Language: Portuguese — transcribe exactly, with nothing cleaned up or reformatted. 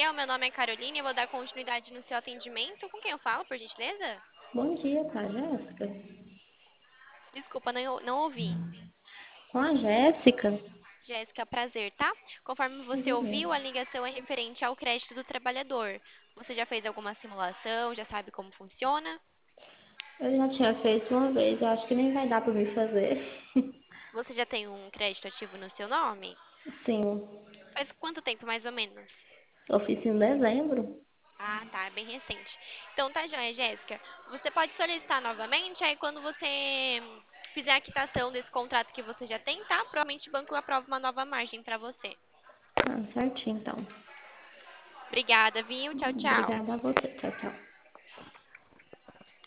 dia, o meu nome é Caroline, eu vou dar continuidade no seu atendimento. Com quem eu falo, por gentileza? Bom dia, tá, Jéssica? Desculpa, não, não ouvi. Com a Jéssica? Jéssica, prazer, tá? Conforme você Prazer. ouviu, a ligação é referente ao crédito do trabalhador. Você já fez alguma simulação, já sabe como funciona? Eu já tinha feito uma vez, eu acho que nem vai dar pra me fazer. Você já tem um crédito ativo no seu nome? Sim, Faz quanto tempo, mais ou menos? eu fiz em dezembro. Ah, tá, é bem recente. Então tá joia, Jéssica. Você pode solicitar novamente, aí quando você hum, fizer a quitação desse contrato que você já tem, tá? Provavelmente o banco aprova uma nova margem pra você. Ah, certinho, então. Obrigada, viu? Tchau, tchau. Obrigada a você. Tchau, tchau.